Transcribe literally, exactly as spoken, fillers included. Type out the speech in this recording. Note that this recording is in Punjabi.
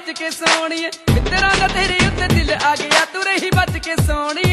बच के सोनी मित्रा दा तेरे उत्ते दिल आ गया तू रही बच के सोनी